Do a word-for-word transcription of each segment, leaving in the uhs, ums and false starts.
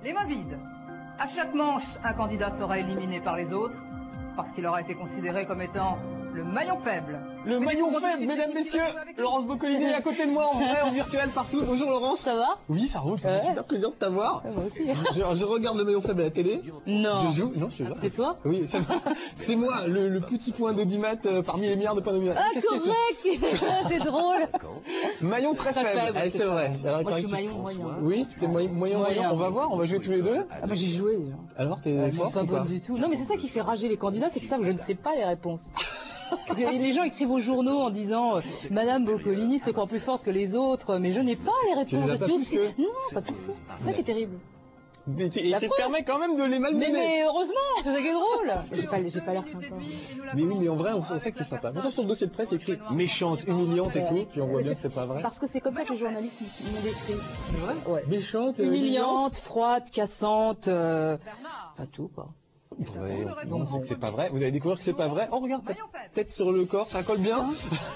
Les mains vides. À chaque manche, un candidat sera éliminé par les autres parce qu'il aura été considéré comme étant le maillon faible. Le maillon faible, mesdames, messieurs. Laurence Boccolini est à côté de moi, en vrai, en virtuel, partout. Bonjour Laurence. Ça va? Oui, ça roule, ça me fait super plaisir de t'avoir. Ouais, moi aussi. Je, je regarde le maillon faible à la télé. Non. Je joue, non, je te jure. C'est toi? Oui, c'est moi, le, le petit point d'audimat euh, parmi les milliards de points d'audimat. Ah, correct. C'est drôle. Maillon très, très faible, faible. Ah, c'est vrai. Alors, moi, je suis maillon moyen. Oui, t'es moyen, moyen, moyen. On va voir, on va jouer tous les deux. Ah, bah, j'ai joué déjà. Alors, t'es euh, fort pas ou pas bonne du tout. Non, mais c'est ça qui fait rager les candidats, c'est que ça, je ne sais pas les réponses. Parce que les gens écrivent aux journaux en disant euh, Madame Boccolini se croit plus forte que les autres, mais je n'ai pas les réponses. Tu les as je pas suis aussi... que... Non, pas plus que. C'est ça qui est terrible. Mais tu, et tu te permets quand même de les malmener. Mais, mais heureusement, c'est ça qui est drôle. J'ai pas, j'ai pas l'air sympa. Mais oui, mais en vrai, on sait que t'es sympa. Pourtant, sur le dossier de presse, c'est écrit méchante, humiliante et tout, puis on voit bien que c'est pas vrai. Parce que c'est comme ça que les journalistes m'ont décrit. C'est vrai? Ouais. Méchante, humiliante, humiliante, froide, cassante, euh... enfin tout quoi. Ouais, on dit que c'est pas vrai. Vous allez découvrir que c'est pas vrai. Oh, regarde, ta tête sur le corps, ça colle bien.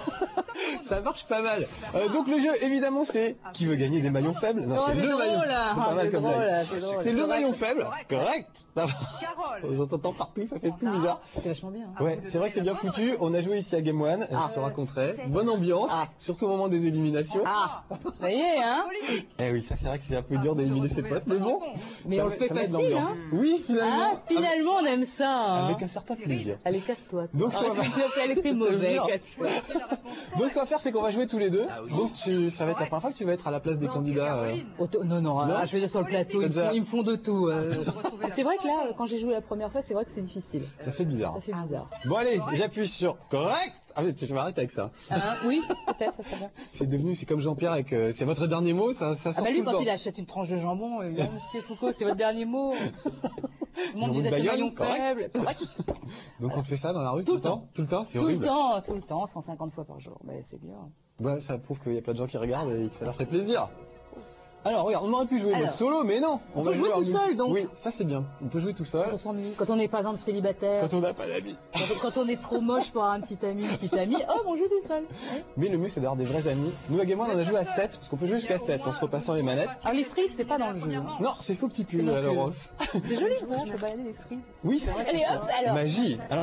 Ça marche pas mal. Euh, donc le jeu, évidemment, c'est qui veut gagner des maillons faibles. Non, oh, c'est le drôle, maillon. C'est pas mal comme blague. C'est le maillon faible. Correct. J'entends partout, ça fait tout bizarre. C'est vachement bien. Hein. Ouais, c'est vrai que c'est bien foutu. On a joué ici à Game One. Ah. Je te raconterai. Bonne ambiance, ah. surtout au moment des éliminations. Ah, ça y est, hein. Eh oui, ça c'est vrai que c'est un peu dur d'éliminer ses potes, mais bon. Mais ça, on le fait facile, hein. Oui, finalement. Ah, finalement, on aime ça. Hein. Avec un certain plaisir. Allez, casse-toi. Donc, ce qu'on va faire, elle était mauvais. Casse-toi. Donc, ce qu'on va faire, c'est qu'on va jouer tous les deux. Donc, tu, ça va être la première fois que tu vas être à la place des candidats. Euh... Non, non, non, je vais dire sur le plateau, ils, font, ils me font de tout. Euh... C'est vrai que là, quand j'ai joué la première fois, c'est vrai que c'est difficile. Ça fait bizarre. Ça fait bizarre. Bon, allez, j'appuie sur correct. Ah oui, tu vas arrêter avec ça. Ah, oui, peut-être, ça serait bien. C'est devenu, c'est comme Jean-Pierre avec, euh, c'est votre dernier mot, ça, ça sort ah bah lui, tout quand le temps. il achète une tranche de jambon, il dit, ah, Monsieur Foucault, c'est votre dernier mot. Tout le monde disait que maillon faible. Donc on te fait ça dans la rue tout, tout le temps, temps Tout le temps, c'est horrible. Tout le temps, tout le temps, cent cinquante fois par jour. Mais c'est bien. Ouais, ça prouve qu'il y a plein de gens qui regardent et que ça leur fait plaisir. Alors regarde, on aurait pu jouer mode solo, mais non. On, on va jouer, jouer tout seul, donc. Oui, ça c'est bien. On peut jouer tout seul. Quand on s'ennuie. Quand on est par exemple célibataire. Quand on n'a pas d'amis. Quand, quand on est trop moche pour avoir un petit ami, une petite amie, oh, on joue tout seul. Ouais. Mais le mieux c'est d'avoir des vrais amis. Nous à Game One, on a joué à sept, parce qu'on peut jouer jusqu'à sept en se repassant les manettes. Alors les cerises, c'est pas dans le jeu. Hein. Non, c'est sous petit pull, Laurence. C'est joli, ça, je peux balader les cerises. Oui, c'est vrai. Allez, hop, alors. Magie. Alors,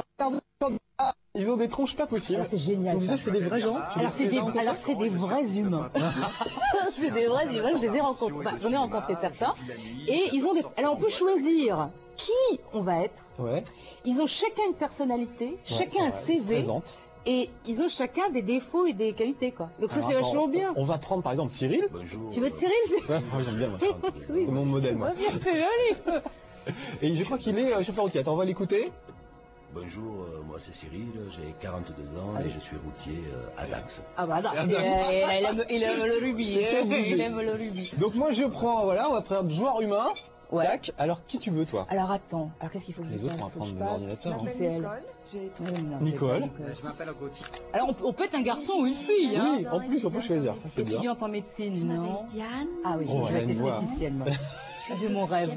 ils ont des tronches pas possibles. C'est génial. Ça, c'est des vrais gens. Alors c'est des, alors c'est des vrais humains. C'est des vrais humains. Je les ai rencontrés. Bah, j'en ai rencontré certains. Et ils ont des. Alors on peut choisir qui on va être. Ouais. Ils ont chacun une personnalité, ouais, chacun un C V. Et ils ont chacun des défauts et des qualités, quoi. Donc ça, c'est vachement bien. On va prendre par exemple Cyril. Bonjour. Tu veux être Cyril? Ouais, moi j'aime bien. Moi. C'est mon modèle, moi. Ouais, c'est joli. Et je crois qu'il est euh, chauffeur routier. Attends, on va l'écouter. Bonjour, euh, moi c'est Cyril, j'ai quarante-deux ans ah, et oui. je suis routier euh, à Dax. Ah bah Dax, il, il, aime, il aime le rubis, il aime le rubis. Donc moi je prends, voilà, on va prendre joueur humain. Ouais. Tac. Alors qui tu veux toi? Alors attends, alors qu'est-ce qu'il faut que les je autres on va prendre de l'ordinateur. Qui c'est elle? Nicole. Nicole. Je m'appelle Gauthier. Alors on, on peut être un garçon ou une fille, hein? Oui, en plus on peut choisir. Étudiante en médecine, non? Diane. Ah oui, oh, je vais être esthéticienne moi. C'est mon rêve.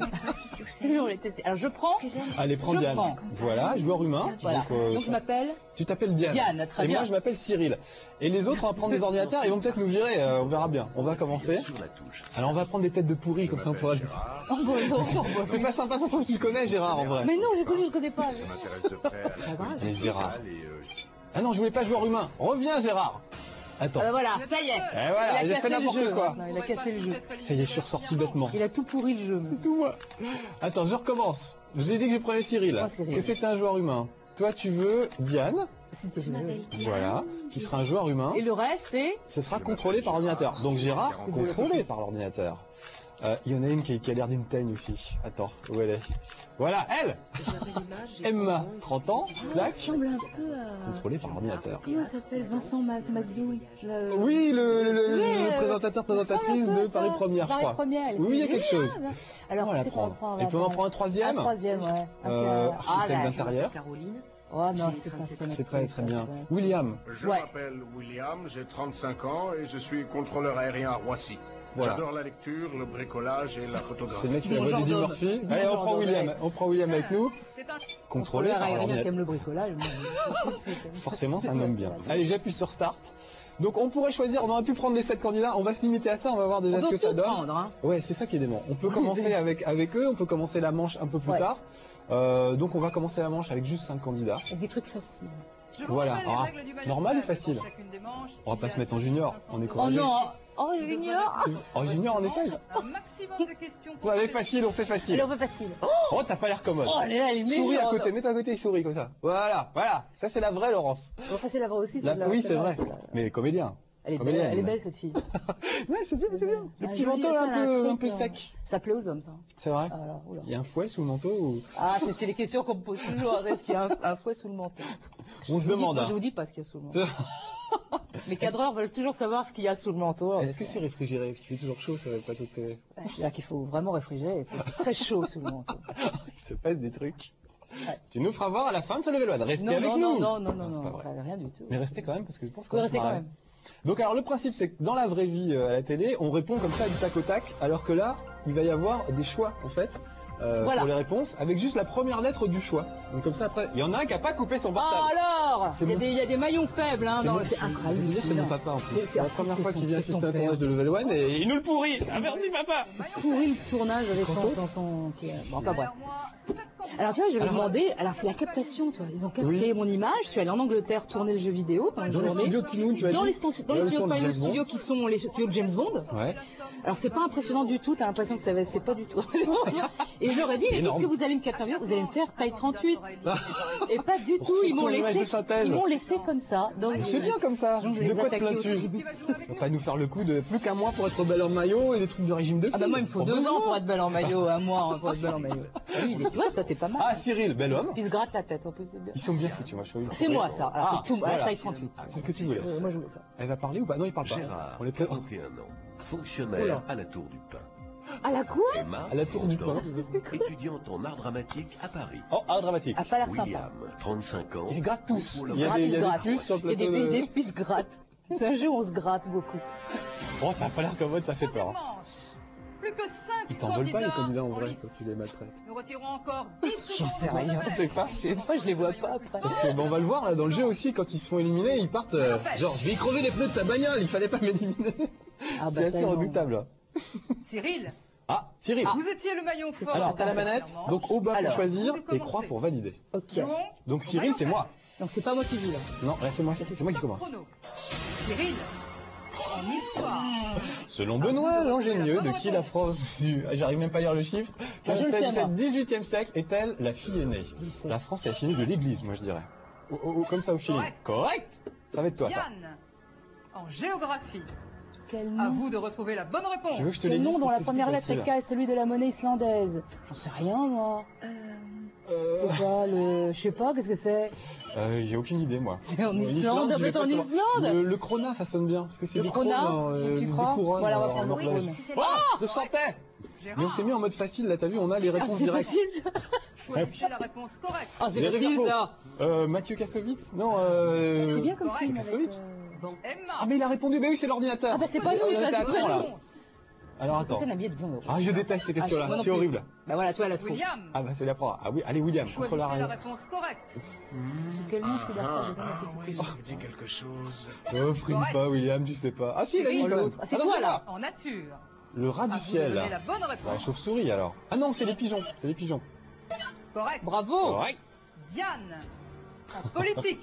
Alors je prends. Allez, prends Diane. Prends. Voilà, joueur humain. Voilà. Donc, euh, Donc je m'appelle. Tu t'appelles Diane. Diane, très et bien. Et moi je m'appelle Cyril. Et les autres on va prendre des ordinateurs, ils vont peut-être nous virer. Euh, on verra bien. On va commencer. Alors on va prendre des têtes de pourris comme ça on pourra. Oh, bon, bon, bon, c'est pas sympa, ça se trouve tu le connais Gérard en vrai. Mais non, je connais, je connais pas. C'est pas grave. Mais Gérard. Ah non, je voulais pas joueur humain. Reviens Gérard. Attends. Euh, voilà, ça y est. Et voilà, j'ai fait n'importe quoi. Non, il a cassé le jeu. Ça y est, je suis ressorti bêtement. Il a tout pourri le jeu. C'est tout moi. Attends, je recommence. Je vous ai dit que je prenais Cyril. Oh, Cyril. Que c'est un joueur humain. Toi, tu veux Diane. Si tu veux. Voilà, qui sera un joueur humain. Et le reste, c'est. Ce sera contrôlé par ordinateur. Donc Gérard, contrôlé par l'ordinateur. Euh, il y en a une qui, qui a l'air d'une teigne aussi. Attends, où elle est? Voilà, elle. Emma, trente ans, claque. ressemble un peu à... Contrôlée par l'ordinateur. Comment s'appelle? Vincent McDouille. Le... Oui, le, le, le, oui, le présentateur, présentatrice de Paris Première, je crois. Première, oui, il y a quelque chose. Alors, on va la prendre. Et puis on en prend un troisième. Un troisième, ouais. Euh, architecte d'intérieur. Caroline. Oh non, c'est pas ce qu'on a. C'est très très bien. William. Je m'appelle William, j'ai trente-cinq ans et je suis contrôleur aérien à Roissy. Voilà. J'adore la lecture, le bricolage et la photographie. C'est le mec qui fait la voix d'Eddie Murphy. Allez, on prend William. On prend William avec nous. Contrôlé par aérien qui aime le bricolage. Forcément, ça m'aime bien. Allez, j'appuie sur Start. Donc on pourrait choisir, on aurait pu prendre les sept candidats, on va se limiter à ça, on va voir déjà on ce que ça donne. Prendre, hein. Ouais, c'est ça qui est dément. On peut commencer avec, avec eux, on peut commencer la manche un peu plus ouais. tard. Euh, donc on va commencer la manche avec juste cinq candidats. Avec des trucs faciles. Voilà, alors, normal ou facile? On va pas se mettre en junior, on est courageux. Oh non, oh junior. En junior on essaye. Ouais, allez, facile, on fait facile. Allez, on fait facile. Oh, t'as pas l'air commode. Oh, elle est là, elle est souris à côté, mets-toi à côté, souris comme ça. Voilà, voilà, ça c'est la vraie Laurence. Enfin, c'est la vraie aussi, la... la... Oui, c'est vrai, mais comédien. Elle est, belle, elle est belle cette fille. Ouais, c'est bien, c'est bien. Le ah, petit manteau là, un peu, un, truc, un peu sec. Ça plaît aux hommes, ça. C'est vrai. Alors, il y a un fouet sous le manteau ou... Ah, c'est les questions qu'on me pose toujours. Est-ce qu'il y a un, un fouet sous le manteau? On se demande. Dis, hein. Je vous dis pas ce qu'il y a sous le manteau. Les cadreurs veulent toujours savoir ce qu'il y a sous le manteau. Est-ce que c'est réfrigéré? Parce qu'il fait toujours chaud sur les plateaux de télé. C'est là qu'il faut vraiment réfrigérer. C'est très chaud sous le manteau. Il se passe des trucs. Ouais. Tu nous feras voir à la fin de ce level one. Restez non, avec non, nous. Non, non, non, non, non, non rien du tout. Mais restez quand même parce que je pense qu'on va rester quand même. Donc alors le principe c'est que dans la vraie vie euh, à la télé, on répond comme ça du tac au tac, alors que là, il va y avoir des choix en fait. Euh, voilà. Pour les réponses, avec juste la première lettre du choix. Donc comme ça après, il y en a un qui a pas coupé son portable. Ah alors, il y, des, il y a des maillons faibles, hein. C'est incroyable. C'est mon papa en fait. C'est la première fois qu'il vient assister à un tournage de Level One et il nous le pourrit. Ah, merci papa. Pourrit le tournage avec son, son, son... Bon, enfin bref. Alors tu vois, j'avais demandé, alors c'est la captation, tu vois, ils ont capté oui. mon image, je suis allée en Angleterre tourner le jeu vidéo pendant une journée. Dans les studios, tu as dans les, stu dans les studios, pas les studios qui sont les studios de James Bond. Ouais. Alors c'est pas impressionnant du tout, t'as l'impression que c'est pas du tout. Et je leur ai dit, mais qu'est-ce que vous allez me capter? Vous allez me faire taille trente-huit. Et pas du tout, ils m'ont laissé, ils m'ont laissé comme ça. C'est bien comme ça. De quoi te plains-tu? On va nous faire le coup de plus qu'un mois pour être belle en maillot et des trucs de régime de fille. Ah bah moi il me faut deux ans pour être belle en maillot, un mois pour être belle en maillot. Tu vois, toi t'es pas mal. Ah Cyril, bel homme. Il se gratte la tête en plus, c'est bien. Ils sont bien foutus, moi je suis. C'est moi ça, alors c'est tout, à la taille trente-huit. C'est ce que tu voulais. Moi je voulais ça. Elle va parler ou pas? Non, il parle pas. Gérard, quarante et un ans, fonctionnaire à la Tour du Pin. À la quoi? Emma, à la Tour du Pin. Étudiante en art dramatique à Paris. Oh, art dramatique. A pas l'air sympa. William, trente-cinq ans. Ils se grattent tous. Il y a des, il y a des puces sur le plateau. Il y a des, des puces se grattent. C'est un jeu où on se gratte beaucoup. Oh, t'as pas l'air commode, ça fait peur. Plus que cinq Ils t'en veulent pas les candidats en vrai quand tu les maltraites. Nous retirons encore dix J'en sais rien. C'est pas. Moi je les vois pas après. Parce que bon, on va le voir là dans le jeu aussi, quand ils se font éliminer, ils partent euh, genre je vais y crever les pneus de sa bagnole, il fallait pas m'éliminer. Ah bah c'est assez redoutable. Cyril. Ah, Cyril. Ah. Vous étiez le maillon fort. Alors t'as la manette, donc au bas pour choisir et croix pour valider. Ok. Donc Cyril c'est moi. Donc c'est pas moi qui joue là. Non, là c'est moi, c'est moi qui commence. Cyril. En histoire. Selon Benoît l'ingénieux, de qui la France du... J'arrive même pas à lire le chiffre. quinze dix-huitième siècle est-elle la fille aînée? La France est la fille aînée de l'église, moi je dirais. Oh, oh, comme ça au feeling. Correct. Ça va être toi ça. Diane, en géographie. Quel nom? À vous de retrouver la bonne réponse. Je veux que je te le nom dont la c'est première lettre est K est celui de la monnaie islandaise. J'en sais rien moi. Euh... Euh... C'est pas le... Je sais pas, qu'est-ce que c'est? Euh, j'ai aucune idée moi. C'est en Islande, peut-être en Islande. Le, le Krona ça sonne bien, parce que c'est des Krona, euh, tu crois? Voilà, on va prendre le Krona. Oh, je sentais. Mais on s'est mis en mode facile là, t'as vu, on a les réponses ah, directes. C'est facile ça. Choisissez la réponse correcte. Ah, c'est facile ça. Euh, Mathieu Kassovitz? Non, euh... C'est bien comme film Kassovitz. avec... Bon, Emma. Ah mais il a répondu, mais oui c'est l'ordinateur. Ah bah c'est pas nous, ça c'est pas nous. Alors attends. C'est un billet de vingt euros. Ah je déteste ces questions-là, ah, c'est horrible. Bah voilà, toi la faux. William. Ah bah c'est la pro. Ah oui, allez William, contre la la réponse correcte. Sous quel nom c'est la part de mathématiques? Oui, ça me dit quelque chose. Oh, frime pas William, tu sais pas. Ah si, il a eu l'autre. C'est quoi là? En nature. Le rat du ciel. La bonne réponse. La chauve-souris alors. Ah non, c'est les pigeons, c'est les pigeons. Correct. Bravo. Correct. Diane, en politique.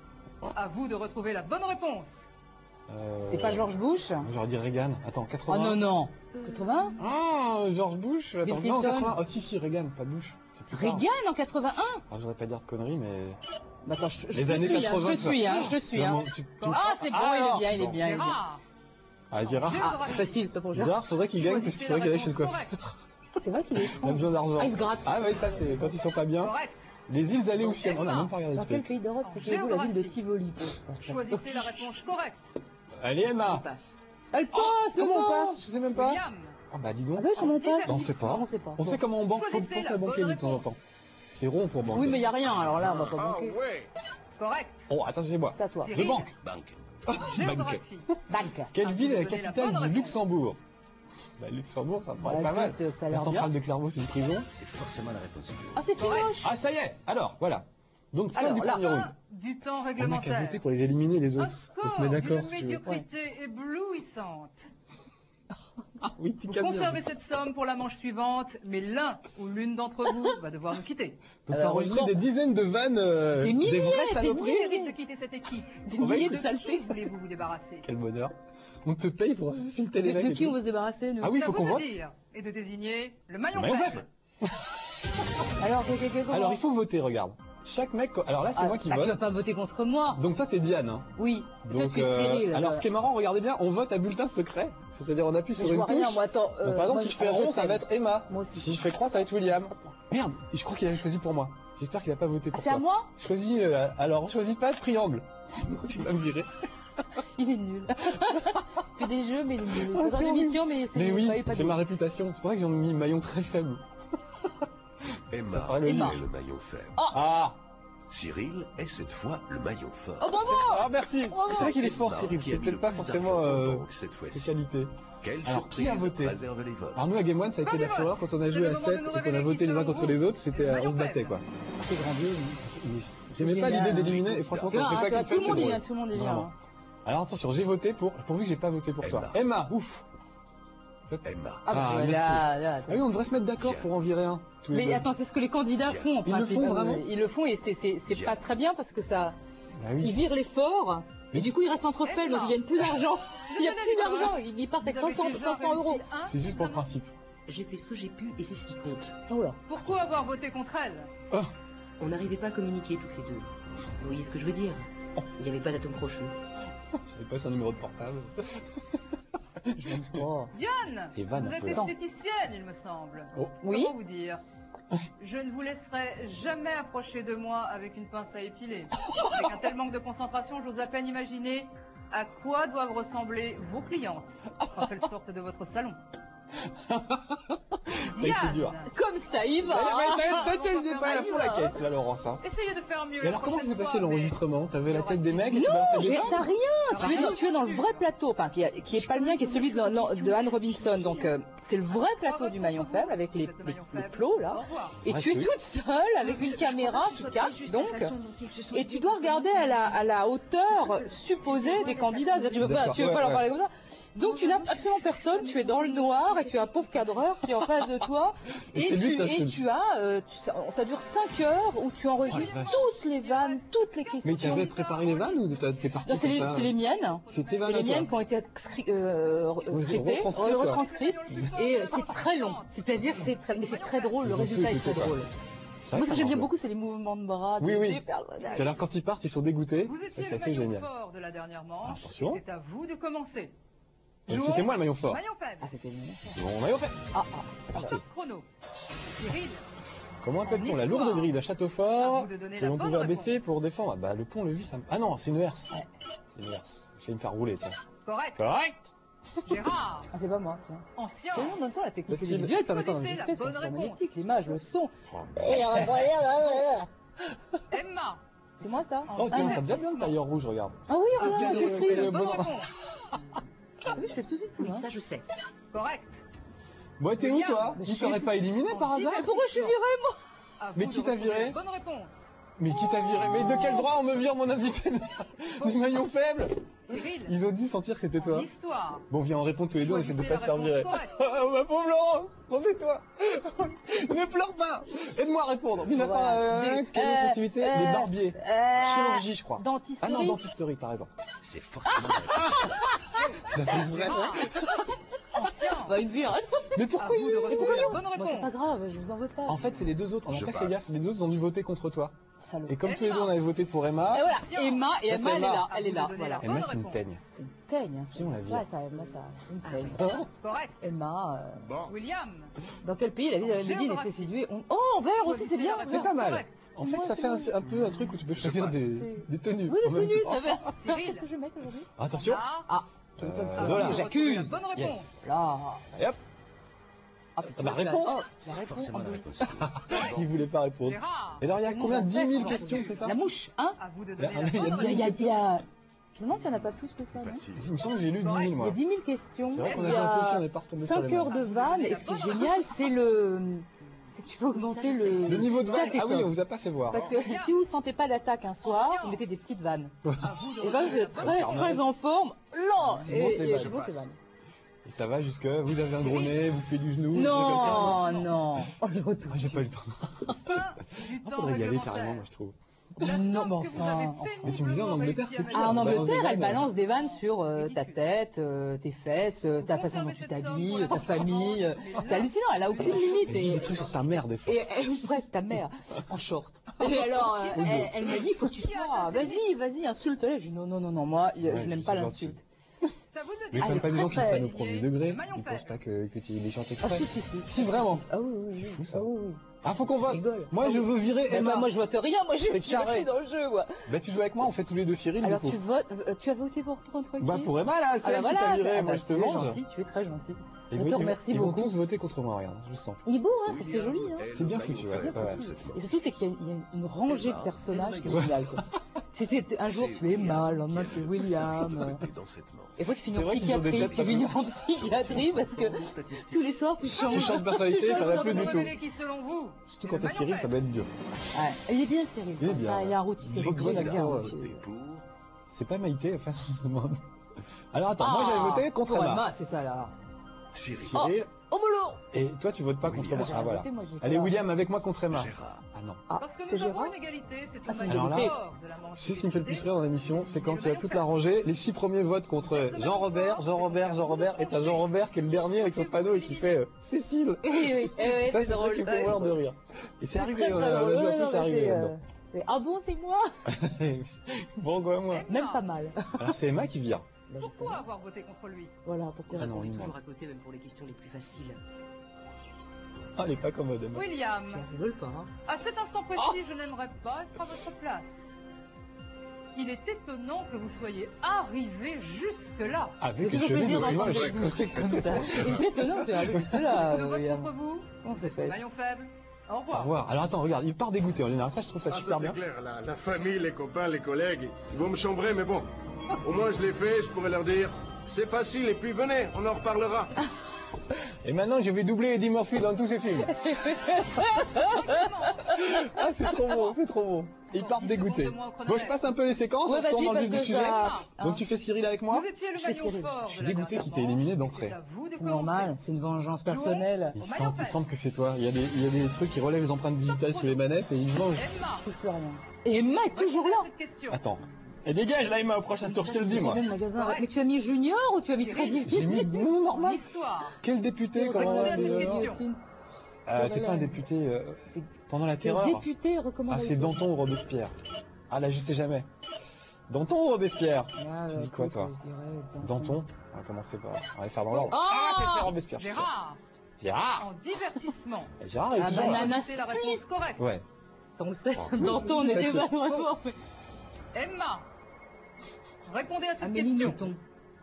À vous de retrouver la bonne réponse. Euh... C'est pas George Bush? J'aurais dit Reagan. Attends, quatre-vingts. Ah non, non. quatre-vingts? Ah, George Bush. Attends, Bill non, Clinton. quatre-vingts. Oh si, si, Reagan, pas Bush. Reagan en quatre-vingt-un? Ah, j'aurais pas dire de conneries, mais... Bah attends, je, je Les te années suis, quatre-vingts, hein, je te suis, hein, je te suis, hein. Tu, tu... Ah, c'est bon, ah, il est bien, il est bien, il est bien. Ah, Gérard. Ah, c'est facile, ça pour Gérard. Gérard, faudrait qu'il gagne, parce qu'il faudrait qu'il aille chez le coiffeur. C'est vrai qu'il est Il a besoin d'argent. Ah, il se gratte. Ah ouais, ça c'est quand ils sont pas bien. Correct. Les îles Aléoutiennes, on a même pas regardé Dans le quel truc. pays d'Europe c'est que la ville de Tivoli? Choisissez la réponse correcte. Allez Emma. Elle passe. Comment on passe? Je sais même pas. William. Ah bah dis donc. Ah bah comment on passe? On sait pas. On sait pas. On sait comment on banque. Faut penser à banquer de temps en temps. C'est rond pour banquer. Oui mais y a rien, alors là on va pas banquer. Correct. Oh attends, c'est moi. C'est à toi. Je banque. Banque. Géographie. Banque. Quelle ville est la capitale du Luxembourg? Bah Luxembourg, ça me paraît pas mal. La centrale de Clairvaux, c'est une prison. C'est forcément la réponse. Ah c'est Finoche. Ah ça y est. Alors voilà. Donc, fin Alors, du premier la round. fin du temps On n'a qu'à réglementaire. voter pour les éliminer les Un autres. On se met score d'accord. d'une si tu veux. médiocrité éblouissante. Ah oui, tu Vous casses bien. conservez cette somme pour la manche suivante, mais l'un ou l'une d'entre vous va devoir nous quitter. Donc, Alors, t'as enregistré heureusement- des dizaines de vannes, euh, Des milliers, vraies des saloperies. Qui mérite de quitter cette équipe? Des On va milliers de écouter. saletés. Qui voulez-vous vous débarrasser? Quel bonheur. On te paye pour insulter les De, mecs. de et qui tout. on veut se débarrasser, nous? Ah oui, C'est faut à qu'on vous de vote. dire et de désigner le maillon Le maillon faible. Alors, que- que- que- comment Alors, il faut voter, regarde. Chaque mec. Alors là, c'est Ah, moi qui bah, tu vas vote. pas voter contre moi. Donc, toi, t'es Diane. Hein. Oui. Toi, Donc, tu es euh, Cyril. alors, euh, ce qui est marrant, regardez bien, on vote à bulletin secret. C'est-à-dire, on appuie mais sur je une vois rien, touche. moi, attends. Donc, euh, par exemple, moi, si je fais alors, rond, sais. ça va être Emma. Moi aussi. Si je fais croix, ça va être William. Merde, je crois qu'il a choisi pour moi. J'espère qu'il a pas voté Ah, pour c'est toi. à moi? Choisis, euh, alors, choisis pas triangle. Sinon, tu vas me virer. Il est nul. Il fait des jeux, mais il est nul. Il Ah, présente c'est des horrible. missions, mais c'est Mais oui, pas, pas c'est ma réputation. C'est pour ça qu'ils ont mis maillon très faible. Emma Ça paraît logique. est le maillon faible. Ah, Cyril est cette fois le maillon fort. Oh, bravo! ah merci. Bravo. C'est vrai qu'il est fort, Emma, Cyril. qui C'est a mis peut-être le pas plus forcément d'argent euh, en banque cette fois-ci. ses qualités. Quelle Alors, qui a surprise voté réserve les votes. Alors nous à Game One, ça a été Pas la de fureur vote. quand on a C'est joué le à moment sept de nous et qu'on a révéler voté qui les uns selon contre vous les autres, c'était est le euh, on se maillon battait faible. quoi. C'est grandiose. hein. J'aimais pas génial. l'idée d'éliminer et franchement Tu quand vois, c'est hein, toi tu vois, qui tout le le fais, monde c'est y drôle. vient, tout le monde y vient. Vraiment. Alors attention, j'ai voté pour, pourvu que j'ai pas voté pour toi. Emma. Emma, ouf. Emma. Ah, bah, Ah, tu vois, merci. là, là, Ah oui, on devrait se mettre d'accord pour en virer un. tous les Mais deux. attends, c'est ce que les candidats font en Ils le principe. font vraiment Ils le font et c'est c'est c'est Bien. pas très bien parce que ça Ah ils oui. virent les forts et Mais du coup ils restent entre faibles donc ils gagnent plus d'argent. Il y a plus d'argent, ils partent avec cinq cents cinq cents euros. C'est juste pour le principe. J'ai fait ce que j'ai pu et c'est ce qui compte. Oh là. Pourquoi avoir voté contre elle? On n'arrivait pas à communiquer toutes les deux. Vous voyez ce que je veux dire? Il n'y avait pas d'atome crochu. Je savais pas son numéro de portable. Je m'aime pas. Diane, Et Van, vous un êtes peu. esthéticienne, il me semble. Oh. Oui. Comment vous dire? Je ne vous laisserai jamais approcher de moi avec une pince à épiler. Avec un tel manque de concentration, j'ose à peine imaginer à quoi doivent ressembler vos clientes quand elles sortent de votre salon. Ça a été dur. Comme ça il va. Ça, ça, ça, ça, on va c'est faire pas à la mal, fond la là. caisse là, Laurence. Hein. Essayez de faire mieux. Et la alors comment ça s'est prochaine passé fois, mais- l'enregistrement? T'avais la tête des mecs et tu Non, balançais des j'ai- gens? t'as rien. Tu es, dans, rien tu es dans le reçu. vrai plateau, enfin qui, est- qui est pas le mien, qui est celui de, de Anne Robinson. Donc euh, c'est le vrai plateau du maillon faible avec les, Vous êtes le les, maillon les faible. plots Au là. revoir. Et Ah, tu es oui. toute seule avec une caméra qui cache donc. Et tu dois regarder à la, à la hauteur supposée des candidats. C'est-à-dire, Tu veux pas, D'accord, tu veux ouais, pas leur ouais. parler comme ça. Donc tu n'as absolument personne, tu es dans le noir et tu as un pauvre cadreur qui est en face de toi. Et Et, c'est lui tu, que t'as et seul. tu as, euh, tu- ça, ça dure cinq heures où tu enregistres Oh, la vache. toutes les vannes, toutes les questions. Mais tu avais préparé les vannes ou t'as- t'es parti Non, c'est comme les, ça c'est les miennes. C'est tes C'est vannes à les miennes qui toi. ont été scri- euh, Oui, scriptées, retranscrites, quoi. retranscrites. Et euh, c'est très long. C'est-à-dire, c'est très, mais c'est très drôle. Le Ils ont résultat tout est très écouté, quoi. drôle. C'est vrai Moi, ce que j'aime bien marche beaucoup, c'est les mouvements de bras Oui, des, oui. des personnages. Puis alors quand ils partent, ils sont dégoûtés. Vous Ça, étiez c'est le assez maillon génial. fort de la dernière manche. Attention. Et c'est à vous de commencer. Euh, Jouons C'était moi le maillon fort. Maillon faible. Ah, c'était mignon. Bon, maillon fait. Ah, ah, c'est parti. Top chrono. Cyril, Comment appelle-t-on la En lourde histoire. grille de à Châteaufort vous de donner que la l'on bonne pouvait abaisser réponse. pour défendre? Bah le pont-levis, ça me... Ah non, c'est une herse. Ouais. C'est une herse. Je vais me faire rouler, tiens. Correct. Correct. Gérard, Ah, c'est pas moi, tiens. en science. Tout le monde entend la technique Parce qu'il- visuelle permet Choisissez d'enregistrer la sur bonne le réponse. magnétique, l'image, le son. Oh, Emma, C'est moi ça en Oh tiens, ça divertissement. me vient bien le tailleur rouge, regarde. Ah oui, regarde, bien, c'est bien, Cyril. bien. Bonne bon. réponse. Ah oui, je fais tout de suite plus Oui, loin. ça je sais. Correct. Bon, t'es où William, toi mais Il je t'aurait sais pas éliminé par hasard? Mais pourquoi je suis virée, moi À Mais vous qui de t'a retrouver viré la Bonne réponse. Mais qui t'a viré? Mais de quel droit on me vire mon invité du maillon faible? Cyril, Ils ont dû sentir que c'était en toi. histoire. Bon, viens, on répond tous les deux, on essaie de pas se faire Choisissez la virer. réponse correcte. Oh, ma pauvre Laurence, remets-toi. Ne pleure pas. Aide-moi à répondre. Mis à part Voilà. euh, Des- quelle euh, activité euh, Les barbiers. Euh, Chirurgie, je crois. Dentisterie. Ah non, dentisterie, t'as raison. C'est forcément Je la fais exprès. Gérard, en science. Bah, une vire. Mais À pourquoi vous de il... retrouver la bonne Bon, réponse. c'est pas grave, je vous en veux pas. En fait, c'est les deux autres. On a Je pas fait passe. gaffe. Les deux autres ont dû voter contre toi. Salaud. Et comme tous les Emma. deux, on avait voté pour Emma. Et voilà, Science. Emma, et Ça, Emma, c'est elle est Emma. là, elle est À vous là, de donner voilà. la Emma, bonne c'est une réponse. teigne. C'est une teigne, hein. Si, on l'a vu. Ouais, ça, moi, ça, c'est une teigne. Oh, Correct. Emma, euh, Bon, William, dans quel pays la vie d'Alain Medine était séduite On- Oh, en vert aussi, c'est bien. Choisissez la c'est pas mal. réponse En fait, Moi, ça c'est fait un, bon. un peu un truc où tu peux choisir des, C'est- des tenues. Oui, en les même tenues, temps. ça va. Cyril. Qu'est-ce que je vais mettre aujourd'hui Attention. Là, Ah, Euh, comme ça. Zola. vous retrouvez la J'accuse. bonne réponse. Yes. Là. Et hop, Ah, Ah bah, réponds. Oh, la c'est réponse. forcément la Andouille. réponse. il voulait pas répondre. Gérard, Et alors, il y a C'est bon, combien on dix sait. mille On questions, sait. c'est ça? La mouche, hein à vous de Là, donner il y a la bonne Il y a, il y a, réponse. il y a- Je me demande s'il n'y en a pas plus que ça, non Facile. Il me semble que j'ai lu dix mille, Il y moi. a dix mille questions. C'est vrai qu'on a Il y joué un peu aussi, on a n'est pas retombé sur les cinq mêmes. heures de vannes. Et ce qui est génial, c'est le, c'est que tu peux augmenter le... Le niveau de Ça, vanne. c'est Ah oui, top. on vous a pas fait voir. Parce que si vous ne sentez pas d'attaque un soir, vous mettez des petites vannes. Et ben vous êtes très très en forme. Là Tu Et montes les et vannes. je monte les vannes. Et ça va jusque, vous avez un gros nez, vous puez du genou. vous Non, êtes non. Oh, le retour. Ah, j'ai pas eu le temps. Il faudrait y aller carrément, moi je trouve. Non, mais enfin, enfin. Mais tu me disais en Angleterre, c'est pire. Ah, en On balance des Angleterre, elle vannes. balance des vannes sur euh, ta tête, euh, tes fesses, euh, ta façon dont tu t'habilles, ta famille. euh. C'est hallucinant, elle a aucune limite. Elle dit Et, des trucs sur ta mère des fois. et elle presse ta mère en short. Et alors, euh, elle, elle m'a dit, il faut que tu sois, vas-y, vas-y, insulte-la. Je dis, non, non, non, non, moi, je Ouais, n'aime je pas suis l'insulte. Mais Ah, comme elle pas est des gens qui très, le prennent au très- premier degré, ils pensent pas que, que tu les chantes Ah, exprès. si, si, si. Si, vraiment. Ah oui, oui, C'est oui. fou, ça. Ah oui, oui. Ah, faut qu'on vote. Rigole. Moi, je veux virer Bah, Emma. moi, je vote rien, moi, je C'est je suis carré. plus dans le jeu, moi. Bah, tu joues avec moi, on fait tous les deux Cyril, Alors, du coup. tu votes, euh, tu as voté pour contre qui? Bah, pour Emma, là, c'est Ah, bah elle qui voilà, t'a c'est- viré, ah, moi, bah, je te tu es mange. gentil, tu es très gentil. Et Je oui, te ils- remercie ils vont beaucoup. tous voter contre moi, regarde, je le sens. Il est beau, hein, c'est c'est joli, hein. C'est bien foutu, ouais. ouais, ouais. Et surtout, c'est qu'il y, a- il y a une rangée de personnages qui est géniale, quoi. C'était un jour tu es Emma, le lendemain tu es William. euh. Et après tu finis C'est en vrai qu'ils ont des psychiatrie, têtes tu pas finis en psychiatrie parce que tous les soirs tu changes. Tu changes de personnalité, Tu ça va changes plus de du tout. Qui, selon vous, Surtout quand t'es Cyril, ça va être dur. Ouais, il est bien Cyril. Il est comme bien, ça, ouais. il a un routier, c'est Beaucoup routier, il a bien un d'accent, routier. C'est pas Maïté, enfin, on se demande. Alors attends, moi Ah, j'avais voté contre pour Emma. Emma, c'est ça là. Cyril. Oh boulot. Et toi, tu votes pas contre moi. J'ai Ah voilà. voté, moi, j'ai Allez, pas- William, avec moi contre Emma. Ah non. Ah, Parce que c'est nous avons Gérard. une égalité, c'est Ah, c'est une une Alors là, égalité. Tu sais ce qui me fait le plus rire dans l'émission, c'est quand il y a toute la rangée, les six premiers votent contre Jean-Robert, Jean-Robert, Jean-Robert, et t'as Jean-Robert qui est le dernier avec son panneau et qui fait euh, Cécile. Oui, oui, oui, oui, Ça, c'est c'est ça drôle. qui me ça. fait mourir de rire. Et c'est C'est arrivé, très, on très a drôle. joué Ouais, à plus, non, c'est mais arrivé c'est, euh, là-dedans. c'est- Ah bon, c'est moi. Bon, quoi, moi. Même pas mal. Alors c'est Emma qui vire. Bah, j'espère. Pourquoi avoir voté contre lui? Voilà, pourquoi. Ah non, On est il toujours à côté, même pour les questions les plus faciles. Ah, elle est pas commode, Emma. William, Je rigole pas, hein. à cet instant précis, je n'aimerais pas être à votre place. Il est étonnant que vous soyez arrivé jusque-là. Ah, vu C'est que je toujours suis plaisir aussi d'entendre moche. des trucs comme ça. Il est étonnant, tu vois, juste là. Je euh, vote William. contre vous. On s'est fait. Maillon faible. Au Au revoir. revoir. Alors attends, regarde, il part dégoûté en général. Ça, je trouve ça Ah, super ça, bien. c'est clair, la, la famille, les copains, les collègues, ils vont me chambrer, mais bon. Au moins, je l'ai fait, je pourrais leur dire, c'est facile, et puis venez, on en reparlera. Et maintenant, je vais doubler Eddie Murphy dans tous ses films. Ah, c'est trop bon, c'est trop bon. Ils partent dégoûtés. Bon, je passe un peu les séquences, Ouais, on retourne vas-y, dans le parce vif du que sujet. ça. Donc tu fais Cyril avec moi. Vous étiez le Je fais maillon Cyril. fort Je de suis la dégoûté dernière qu'il t'ait éliminé manche, d'entrée. c'est à vous de C'est commencer. normal, c'est une vengeance personnelle. Il, Au sent- maillon il faible. semble que c'est toi. Il y, a des, il y a des trucs qui relèvent les empreintes digitales sur les manettes et ils vengent. Emma, Je touche plus rien. Et Emma est toujours répondez à là. cette question. Attends. Et dégage là, Emma, au prochain tour, je te le dis, moi. Le magasin. Correct. Mais tu as mis junior ou tu as mis très Cyril, J'ai mis difficile? non, normal. L'histoire. Quel député, comment Répondez on à cette dit, question. euh, C'est pas un député. euh, C'est- pendant la terreur. Le député recommande. Ah, c'est Danton ou Robespierre. Ah là, je sais jamais. Danton ou Robespierre Ah, Tu dis quoi, toi Danton On va commencer par. On va les faire dans l'ordre. Oh Ah, c'était Robespierre. je suis sûr. Gérard, Gérard en divertissement. Et Gérard est Ah, toujours là. banana C'est la réponse correcte. Ouais. Ça, on le sait. Oh, Danton, on était facile. pas vraiment. Emma, répondez à cette Amélie question. Nothomb.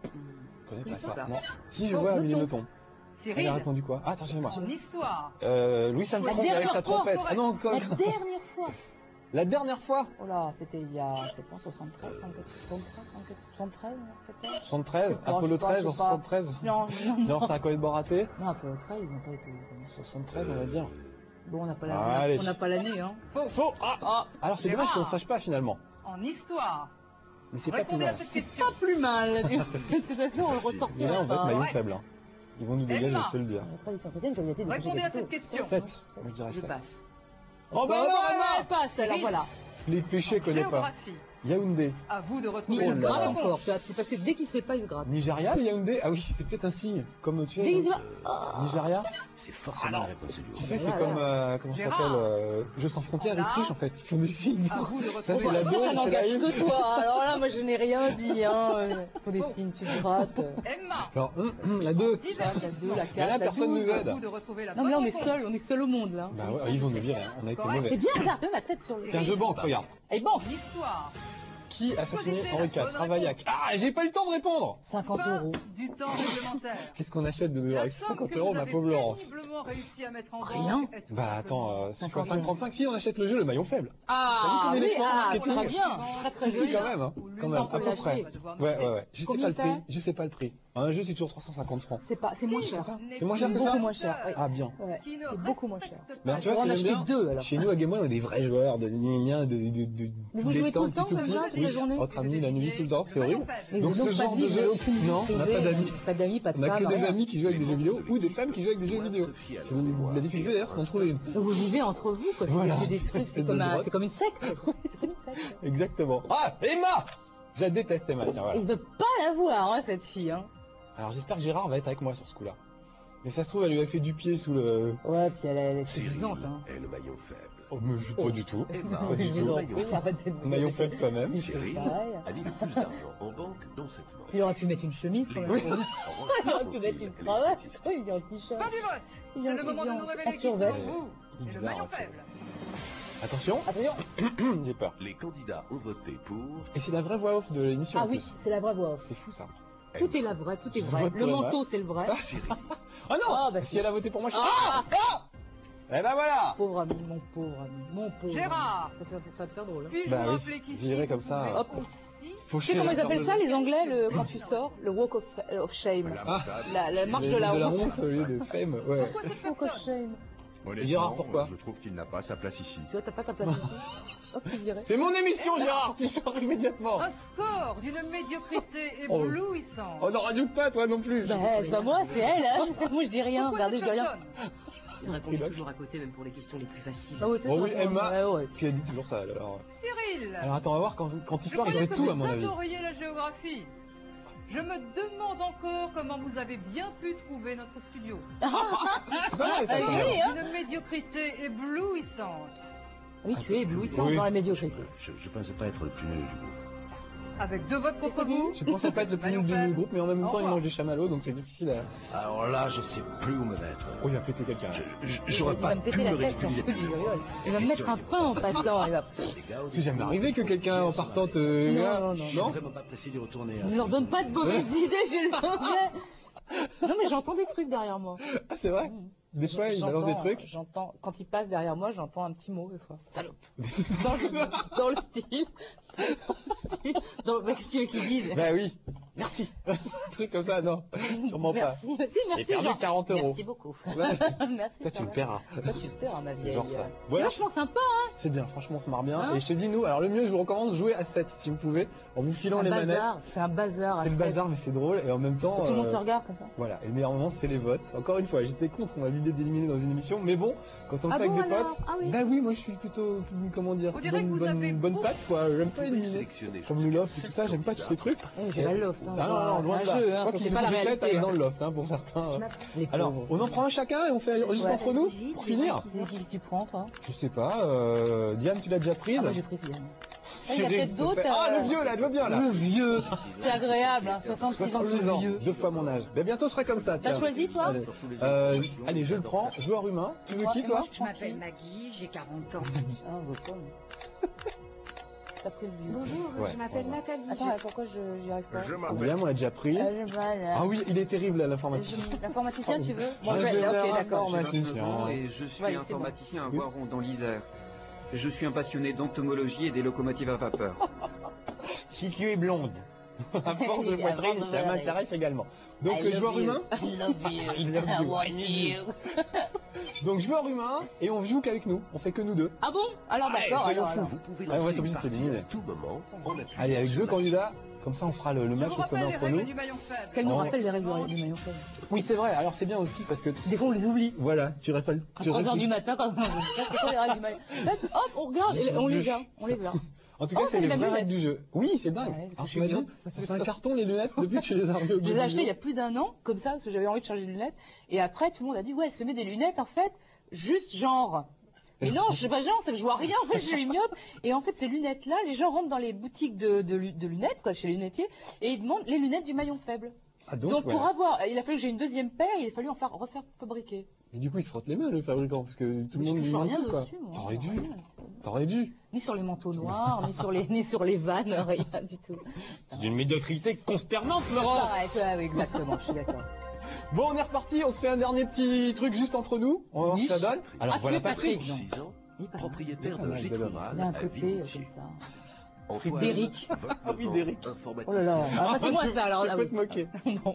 Je connais pas ça. pas. Non. Si, je Oh, vois Amélie Nothomb. Nothomb. Elle a Cyril, répondu quoi Ah, attends, moi en histoire. Euh, Louis Armstrong dernière avec sa fois, trompette. Ah non, quoi La dernière fois. La dernière fois Oh là, c'était il y a, c'est pas soixante-treize, soixante-treize, soixante-treize, quatorze. soixante-treize Je sais pas, Apollo je sais pas, treize je en sais pas. soixante-treize Non, non, Genre, non. c'est un Colette Boraté Non, Apollo treize, ils n'ont pas été. soixante-treize, on va dire. Bon, on n'a pas Ah, la, allez. on n'a pas l'année, hein. Faux Ah, Ah, Alors, c'est Gérard. dommage qu'on ne sache pas finalement. En histoire. Mais c'est pas plus Répondez à mal. cette C'est question. pas plus mal. Parce que de toute façon, on le Mais là, ressortira on va être pas. maillon Ouais. faible. hein. Ils vont nous dégager, Emma. je te le dire. La tradition africaine, comme il y a été des Répondez à capitaux. cette question. sept Moi, je dirais Je sept passe. Oh, bah Bah, voilà elle passe, alors Cyril. voilà. Les péchés, En connaît pas. géographie. Yaoundé. À vous de Mais retrouver il Oh se là gratte là. encore, tu vois. C'est parce que dès qu'il sait pas, il se gratte. Nigeria, le Yaoundé Ah oui, c'est peut-être un signe. Comme tu Dès qu'il sais. sait pas. Nigeria C'est forcément la réponse du Tu jour. sais, c'est Voilà. comme. euh, comment ça Gérard. s'appelle euh, Jeux sans frontières, ils Là. trichent en fait. Ils font des signes. À vous de retrouver Ça, c'est la Ça, deux, ça c'est la n'engage une. que toi. Alors là, moi, je n'ai rien dit, hein. Euh, Faut des signes, tu te grattes. Emma. Alors, hum, hum, la deux. La deux, la Mais quatre, là, la personne douze. nous À aide. vous de retrouver la Non, mais là, on bonne est réponse. seul, on est seul au monde, là. Bah ouais, ils vont nous virer. hein. On a été Correct. C'est mauvais. bien, regarde, mets ma tête sur le. C'est un jeu banque, regarde. Et bon, L'histoire. Qui a assassiné Henri quatre? Ravaillac. Ah, j'ai pas eu le temps de répondre. cinquante euros. Du temps réglementaire. Qu'est-ce qu'on achète de deux avec cinquante euros, ma pauvre Laurence? Rien. Bah attends, euh, c'est quoi cinq trente-cinq? Si on achète le jeu, le maillon faible. Ah, oui, ah, très bien. Très très Si, si, quand même, hein. Quand même, à peu près. Ouais, ouais, ouais. Je sais pas le prix. Je sais pas le prix. Un jeu, c'est toujours trois cent cinquante francs. C'est pas, c'est moins cher. C'est moins cher que ça? Beaucoup moins cher. Ah, bien. Ouais. C'est beaucoup moins cher. Mais tu vois ce que j'aime bien? deux, alors. Chez nous, à Game One, on a des vrais joueurs de liens, de, de, de, mais vous jouez tout le temps, comme ça, toute la journée? Entre amis, la nuit, tout le temps, c'est horrible. Mais donc ce genre de jeu, non, on n'a pas d'amis. Pas d'amis, pas de femmes. On a que des amis qui jouent avec des jeux vidéo ou des femmes qui jouent avec des jeux vidéo. C'est la difficulté d'ailleurs, c'est d'en trouver une. Donc vous vivez entre vous, quoi. Voilà. C'est des trucs, c'est comme, un, comme une secte. Exactement. Ah, Emma! Je la déteste, Emma, tiens, voilà. Il veut pas la voir, hein, cette fille, hein. Alors j'espère que Gérard va être avec moi sur ce coup-là. Mais ça se trouve, elle lui a fait du pied sous le... Ouais, puis elle, elle est séduisante, hein. Et le maillon faible. Oh, mais je pas du tout. Emma, Pas du tout. Maillon faible quand même. Chérie a mis le plus d'argent en banque dans cette banque. Il aurait pu mettre une chemise quand même. Oui. Il aurait pu mettre une cravate. Il est en t-shirt. Pas du vote. Il C'est est le moment de nous en révéler qui survêt. sont vous. C'est Et le bizarre, maillon hein, c'est- faible. Attention, Attention. j'ai peur. Les candidats ont voté pour. Et c'est la vraie voix off de l'émission. Ah en oui, plus. c'est la vraie voix off. C'est fou ça. Tout est la vraie, tout est Je vrai. vote Le pour Emma. manteau, c'est le vrai. Chérie, Ah non Ah, bah, si si. elle a voté pour moi, je... Ah, Ah, Eh ben voilà. Pauvre ami, mon pauvre ami, mon pauvre. Gérard. ami. Ça, fait, ça va te faire drôle. Hein. Puis-je Bah vous oui, rappeler qu'ici, j'irai comme vous ça, pouvez hop. aussi- Faut Tu sais comment ils appellent ça, les Anglais, le, quand tu sors? Le walk of, of shame. Ah, La, la marche de la de la honte. honte au lieu de fame, ouais. Pourquoi cette Walk personne of shame. Et Gérard, pourquoi? Je trouve qu'il n'a pas sa place ici. Tu vois, t'as pas ta place ici. Hop, tu dirais. C'est mon émission, Gérard, tu sors immédiatement. Un score d'une médiocrité Oh. éblouissante. Oh, n'en rajoute pas, toi non plus. Bah, c'est pas moi, c'est elle. Hein. Moi, je dis rien. Pourquoi Regardez, je cette dis rien. personne Il répondait toujours à côté, même pour les questions les plus faciles. Ah ouais, toi, Oh toi, oui, toi, Emma. ouais, ouais. Puis elle dit toujours ça, alors. Cyril. Alors attends, on va voir quand, quand il Je sort, il croyais aurait que tout à vous mon avis. adoriez la géographie. Je me demande encore comment vous avez bien pu trouver notre studio. C'est pas mal, ça, Ah, quand oui, même. hein. Une médiocrité éblouissante. Oui, tu es éblouissant Oui. dans la médiocrité. Je, je pensais pas être le plus nul du groupe. Avec deux votes Qu'est-ce contre que tu vous. Je pensais pas être le plus nul du groupe, mais en même temps, il mange du chamallow, donc c'est difficile à... Alors là, je sais plus où me mettre. Oh, il va péter quelqu'un. Je- je- J'aurais Il pas va me pu péter me la tête, ridiculiser. surtout, je rigole. Il va me mettre un pain en passant. Il va... C'est jamais arrivé que quelqu'un en partant te... Non, là, non, non. Je suis vraiment pas pressé d'y retourner. hein. Ne leur donne pas de mauvaises idées, s'il te plaît. Non, mais j'entends des trucs derrière moi. Ah, c'est vrai? Des fois, il balance des J'entends- trucs. J'entends, quand il passe derrière moi, j'entends un petit mot, des fois. Salope. Dans le, dans le style. Dans le style. Dans le style qu'ils disent. Bah oui. Merci. Un truc comme ça, non. Sûrement pas. Merci, merci, merci. J'ai perdu Jean. quarante euros. Merci beaucoup. Ouais. Merci. Toi, tu quand le même. paieras. Toi, tu le paieras, ma vieille. Genre ça. C'est Voilà. vachement sympa, hein. C'est bien, franchement, on se marre bien. Hein Et je te dis, nous, alors le mieux, je vous recommande, jouer à sept si vous pouvez, en vous C'est filant un les manettes. bazar. C'est un bazar. à C'est le sept. bazar, mais c'est drôle, et en même temps. Et tout le monde euh, se regarde comme ça. Voilà, et le meilleur moment, c'est les votes. Encore une fois, j'étais contre on a l'idée d'éliminer dans une émission, mais bon, quand on le Ah fait bon, avec des alors potes, Ah oui. bah oui, moi je suis plutôt, comment dire, Vous direz bonne, que vous bonne, avez bonne beaucoup- patte, quoi. J'aime pas Vous pouvez éliminer. sélectionner Comme le loft et tout ça, j'aime pas tous ces trucs. Oui, c'est pas le loft, hein. Ah non, non, c'est loin un de là. jeu, hein. Quoi Ça, qu'il c'est pas la se complète, réalité. aller dans hein. le loft, hein, pour certains. Les Alors, pauvres. on en prend un chacun et on fait juste Ouais. entre nous, pour finir. Qui tu prends, toi? Je sais pas, euh, Diane, tu l'as déjà prise? Ah, moi, j'ai pris ce dernier. Cyril, il y a peut-être s'il te d'autres, plaît. Ah, euh, le vieux, là, je vois bien, là. Le vieux. C'est agréable, hein. soixante-six ans, soixante-six ans, le vieux. deux fois mon âge. Ben bientôt, je serai comme ça, tiens. T'as choisi, toi? Allez. Euh, allez, je le prends. Joueur humain. Tu veux qui, Et toi? moi, je Je prends m'appelle qui? Maggie, j'ai quarante ans. Ah, on veut pas, mais- T'as pris le vieux. Bonjour, Ouais, je m'appelle ouais, ouais. Nathalie. Attends, euh, pourquoi je j'y arrive pas? Je Ah, m'appelle. William, on l'a déjà pris. Euh, je vois, là. Ah oui, il est terrible, là, l'informaticien. L'informaticien, tu veux? Bon, Ah, je vais... je vais Ok, vers d'accord. informaticien. Et je suis Ouais, c'est bon. informaticien à Oui. Voiron dans l'Isère. Je suis un passionné d'entomologie et des locomotives à vapeur. Si tu es blonde, à force de Il est poitrine, avant ça de m'intéresse également. Donc, I love joueur you. humain. I love you. I love I you. want I need you. Donc, joueur humain, et on joue qu'avec nous. On fait que nous deux. Ah bon? Alors Allez, d'accord. soyons alors, fous. alors. Vous pouvez Ah, on va lancer être obligé une de s'éliminer. partie à tout moment en appuyant Allez, avec sur deux la candidats, comme ça on fera le, le Je match vous au sommet rappelle les entre règles nous. du maillon faible. Qu'elle nous Oh. rappelle les règles du maillon faible. Oui, c'est vrai, alors c'est bien aussi parce que. Des fois, on les oublie. Voilà, tu rappelles. À tu trois heures réfléchis. du matin, quand on c'est quoi les règles du maillon? Hop, on regarde, et on les a. On les a. En tout Oh, cas, c'est c'est les les mêmes vraies règles du jeu. Oui, c'est dingue. Ouais, parce que Alors, je tu m'as suis dit, bien. ça fait un carton les lunettes depuis que tu les as revues au Je les ai achetées il y a Guillaume. plus d'un an, comme ça, parce que j'avais envie de changer de lunettes. Et après, tout le monde a dit, ouais, elle se met des lunettes, en fait, juste genre. Mais non, je sais pas genre, c'est que je vois rien, moi je suis myope. Et en fait, ces lunettes-là, les gens rentrent dans les boutiques de, de, lu- de lunettes, quoi, chez les lunetiers, et ils demandent les lunettes du maillon faible. Ah, Donc, donc, pour ouais. avoir, il a fallu que j'ai une deuxième paire, il a fallu en faire refaire fabriquer. Mais du coup, il se frotte les mains, le fabricant, parce que tout le Mais je monde touche lui rien demande ça, quoi. dessus, moi. T'aurais dû. Rien. t'aurais dû. Ni sur les manteaux noirs, ni sur les, ni sur les vannes, rien du tout. C'est d'une médiocrité consternante, Florence. Ouais, ouais, ouais, exactement, je suis d'accord. Bon, on est reparti, on se fait un dernier petit truc juste entre nous. On va voir ce que ça donne. Alors ah, voilà tu es Patrick. Patrick. Patrick six ans, propriétaire de mal, G. bel homme. Rural Il a un à côté Villemontier. comme ça. Antoine, D'Éric. vingt-neuf Ah oui, ans, d'Éric. informaticien. Oh là là, ah, bah, c'est moi ça alors. Tu Ah, peux oui. te moquer. Bon,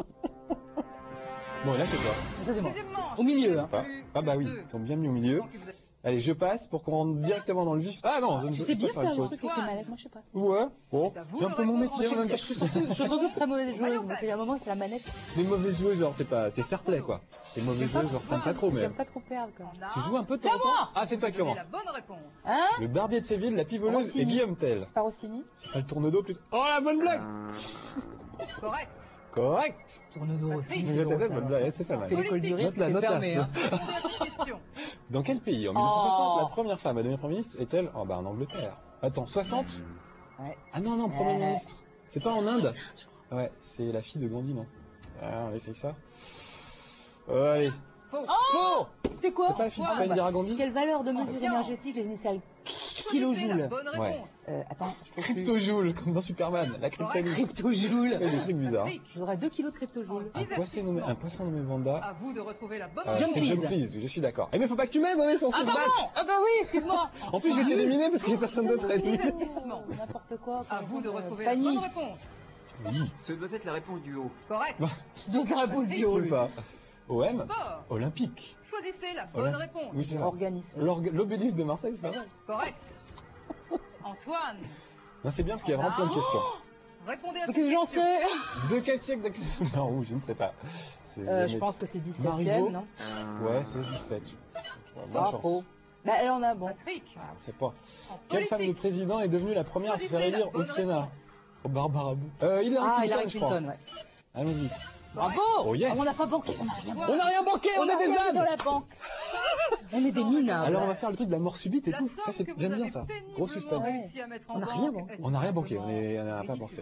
Bon, là c'est toi. ça c'est moi. Sixième manche, Au milieu, hein. Ah, ah bah oui, Deux. ils sont bien mis au milieu. Tant que vous êtes- Allez, je passe pour qu'on rentre directement dans le vif. Ah non, je ne Tu peux sais pas bien faire faire une le pause. truc avec les manettes, moi je sais pas. Ouais, bon, C'est à vous c'est un de peu mon répondre. métier en Je, même je, temps. suis surtout, je suis surtout très mauvaise joueuse, mais c'est à un moment c'est la manette. Les mauvaises joueuses, genre t'es pas, t'es fair play quoi. Les mauvaises J'aime pas joueuses, genre t'aimes pas trop, mais J'aime pas trop perdre quoi. En tu armes, joues un peu de C'est temps à en temps. moi. Ah, c'est toi qui donnez commence. la bonne réponse. Hein? Le barbier de Séville, la pivoleuse Rossini. et Guillaume Tell. C'est pas Rossini? C'est pas le tourne-dos plutôt. Oh la bonne blague. Correct. Correct. Tourne d'eau aussi. Vous c'est êtes drôle, la ça, bonne alors, blague, ça. c'est pas mal. Fait l'école du rire, Note-la, c'était note-la. fermé. Hein. Dernière question. Dans quel pays, en mille neuf cent soixante, la première femme à devenir Premier ministre est-elle? Oh bah en Angleterre. Attends, soixante? Ouais. Ah non, non, Premier Euh. ministre. C'est pas en Inde? Ouais, c'est la fille de Gandhi, non? Ah, on va essayer ça. Euh, allez. Faux. Faux! C'était quoi? C'est pas la fille de Ah, bah, Indira Gandhi? Quelle valeur de mesure Science. énergétique les initiales Choisissez la kilojoules? bonne Ouais. réponse. Euh, attends, je trouve plus. Cryptojoule, comme dans Superman, la kryptonite. Cryptojoules. Ouais, des trucs bizarres. Patrick, Je voudrais deux kilos de cryptojoules. Un poisson nommé, un poisson nommé Vanda. à vous de retrouver la bonne Euh, John c'est Cleese. John Cleese, je suis d'accord. Eh mais faut pas que tu m'aides, on est censé Ah se battre. pardon! Ah bah oui, excuse-moi. En plus, je vais t'éliminer parce qu'il y a personne d'autre à éliminer. Divertissement. N'importe quoi. À vous de euh, retrouver la Fanny. bonne réponse. Oui, Ce doit être la réponse du haut. Correct. C'est donc la réponse du je haut, peux lui. pas. O M, Sport. Olympique. Choisissez la bonne Olymp- réponse. Oui, c'est ça. Organisme. L'org- L'obélisque de Marseille, c'est pas vrai. Correct. Antoine, Non, c'est bien parce qu'il y a vraiment plein de questions. répondez à Mais cette qu'est-ce que j'en question. sais? De quel siècle d'acquisition? Non, oui, je ne sais pas. C'est- Euh, mais- je pense que c'est Marivaux. dix-septième, non? Ouais, c'est dix-sept. Bonne Ah, chance. faux. Bah alors on a bon. Patrick, Ah, on sait pas. en Quelle femme de politique, président est devenue la première à se faire choisissez la élire au bonne Sénat? réponse. Oh, Barbara Bou. Euh, Hillary Ah, Clinton, Hillary je crois. Clinton, ouais. Allons-y. Bravo! Oh, yes. Ah, on n'a pas banqué, on n'a rien banqué. On n'a rien banqué, on, On a a des rien dans ânes. la banque. On est des minables. Alors on va faire le truc de la mort subite et La tout. somme Ça, c'est que vous j'aime bien avez ça. péniblement Gros suspense. réussi à mettre en On n'a banque rien banqué. est On n'a rien banqué, on simplement est- on n'a pas ridicule. pensé.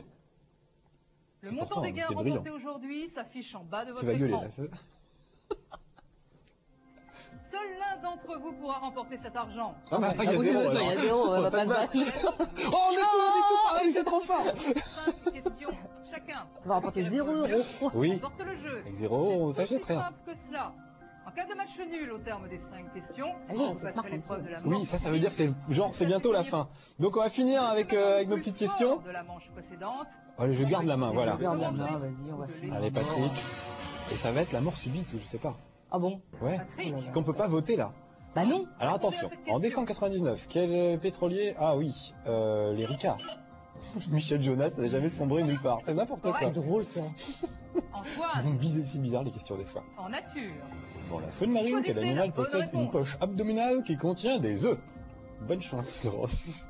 Le C'est montant pourtant, des gains t'es brillant. remportés aujourd'hui s'affiche en bas de votre Tu vas gueuler écran. là. c'est ça Seul l'un d'entre vous pourra remporter cet argent. Ah bah, il y a Ah oui, zéro, il y a alors. zéro, on va va pas se battre. Oh, on est tous, on est tous pareil, c'est trop fort. Cinq questions chacun. On va remporter zéro euro. Oui, Porte le jeu. avec zéro, on C'est s'achète aussi rien. simple que cela. En cas de match nul au terme des cinq questions, Ah oui, vous c'est passerez smart comme l'épreuve ça. de la manche. Oui, ça, ça veut dire que c'est genre c'est bientôt la fin. Donc on va finir avec euh, avec nos petites questions. De la manche précédente. Allez, je garde la main, voilà. Regarde la main, vas-y, on va finir. Allez, Patrick. Et ça va être la mort subite ou je sais pas. Ah bon? Ouais. Patrick, Parce qu'on peut pas voter là. Bah non. Alors attention, en décembre quatre-vingt-dix-neuf, quel euh, pétrolier? Ah oui, euh, les Ricard. Michel Jonas n'a jamais sombré nulle part. C'est n'importe quoi. C'est drôle ça. Ils Antoine, sont bizarres, si bizarres les questions des fois. en nature. Bon, la faune marine, quel Choisissez animal la bonne possède une réponse. poche abdominale qui contient des œufs? Bonne chance, Laurence.